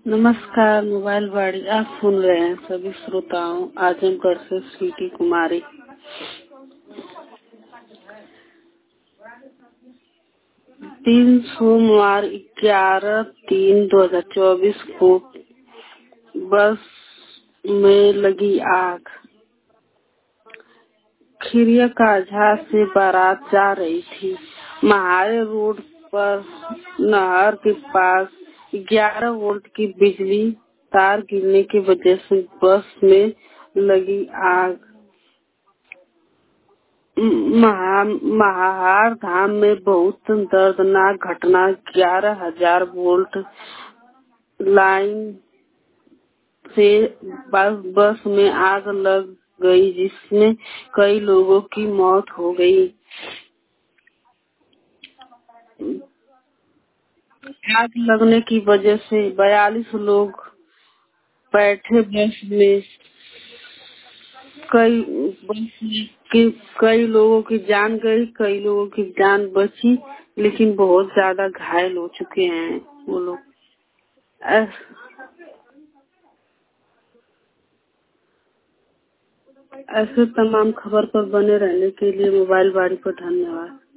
नमस्कार। मोबाइल वाणी आप सुन रहे हैं सभी श्रोताओं। आजमगढ़ से स्वीटी कुमारी। 3 सोमवार 11/3/2024 को बस में लगी आग। खिरिया काजा से बारात जा रही थी। महारे रोड पर नहर के पास 11 वोल्ट की बिजली तार गिरने की वजह से बस में लगी आग। महाहार धाम में बहुत दर्दनाक घटना। 11,000 वोल्ट लाइन से बस में आग लग गई, जिसमें कई लोगों की मौत हो गई। आग लगने की वजह से 42 लोग बैठे बस में। कई बस में कई लोगों की जान गई, कई लोगों की जान बची, लेकिन बहुत ज्यादा घायल हो चुके हैं वो लोग। ऐसे तमाम खबर पर बने रहने के लिए मोबाइल वाणी को धन्यवाद।